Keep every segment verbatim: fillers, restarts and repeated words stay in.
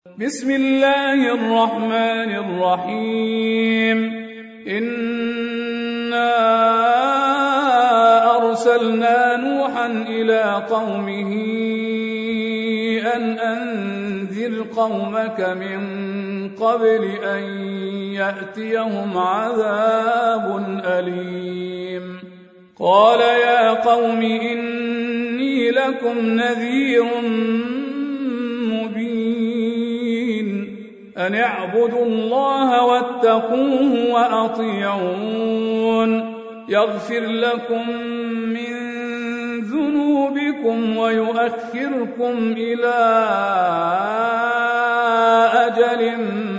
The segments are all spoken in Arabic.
بسم الله الرحمن الرحيم إنا أرسلنا نوحا إلى قومه أن أنذر قومك من قبل أن يأتيهم عذاب أليم قال يا قوم إني لكم نذير أن اعبدوا الله واتقوه وأطيعون يغفر لكم من ذنوبكم ويؤخركم إلى أجل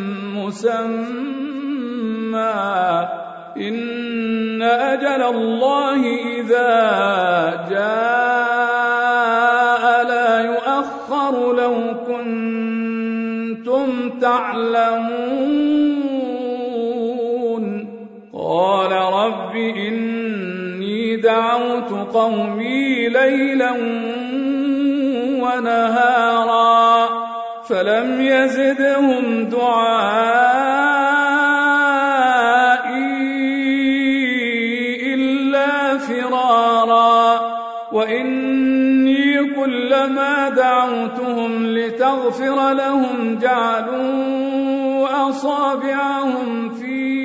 مسمى إن أجل الله إذا جاء لا يؤخر لو كنتم تعلمون قال رب إني دعوت قومي ليلا ونهارا فلم يزدهم دعائي إلا فرارا وإني كلما دعوتهم لتغفر لهم جعلوا أصابعهم في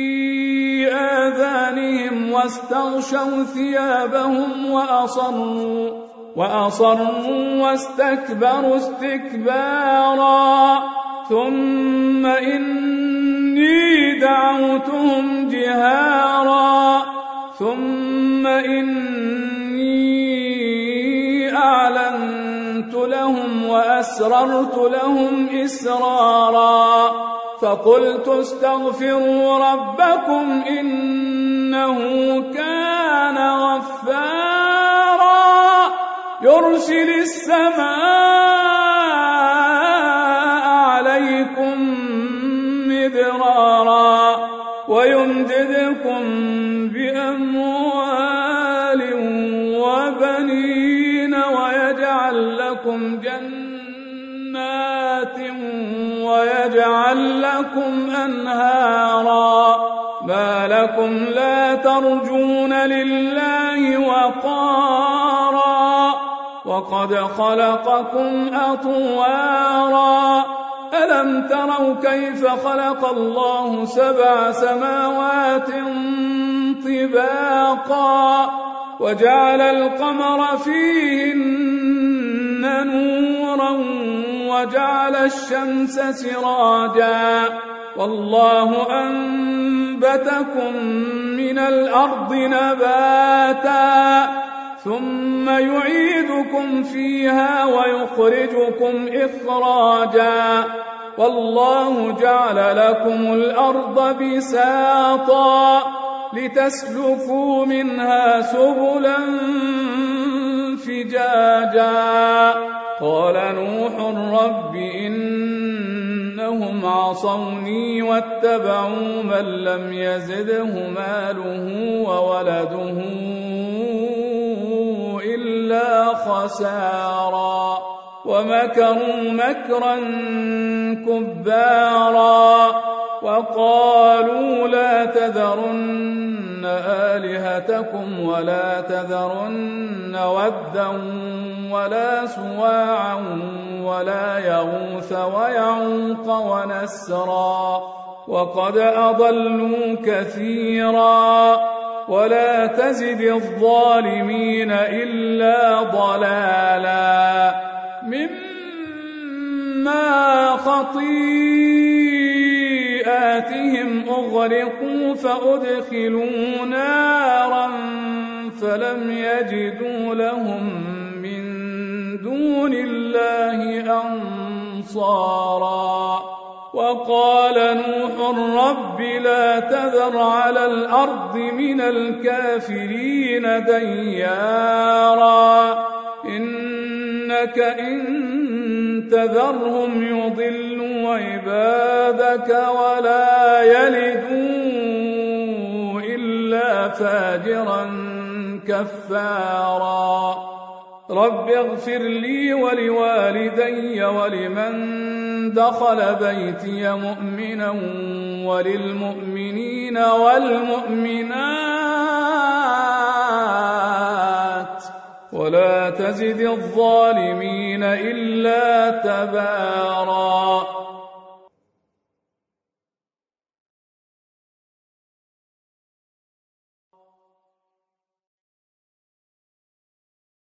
آذانهم واستغشوا ثيابهم وأصروا وأصروا واستكبروا استكبارا ثم إني دعوتهم جهارا ثم إني أعلنت لهم وأسررت لهم إسرارا فقلت استغفروا ربكم إنه كان غفارا يرسل السماء عليكم مدرارا ويمددكم بأموال وبنين ويجعل لكم جنات ويجعل لكم أنهارا ما لكم لا ترجون لله وقارا وقد خلقكم أطوارا ألم تروا كيف خلق الله سبع سماوات طباقا وجعل القمر فيهن نورا وجعل الشمس سراجا والله أنبتكم من الأرض نباتا ثم يعيدكم فيها ويخرجكم إخراجا والله جعل لكم الأرض بساطا لتسلكوا منها سبلا فجاجا قال نوح رب إنهم عصوني واتبعوا من لم يزده ماله وولده إلا خسارا ومكروا مكرا كبارا وقالوا لا تذرن آلهتكم ولا تذرن ودا ولا سواعا ولا يغوث ويعوق ونسرا وقد أضلوا كثيرا ولا تزد الظالمين إلا ضلالا مما خطيئاتهم أغرقوا فأدخلوا نارا فلم يجدوا لهم من دون الله أنصارا وقال نوح رب لا تذر على الأرض من الكافرين ديارا إنك إن تذرهم يضلوا عبادك ولا يلدوا إلا فاجرا كفارا رب اغفر لي ولوالدي ولمن دخل بيتي مؤمنا وللمؤمنين والمؤمنات ولا تزد الظالمين إلا تباراً.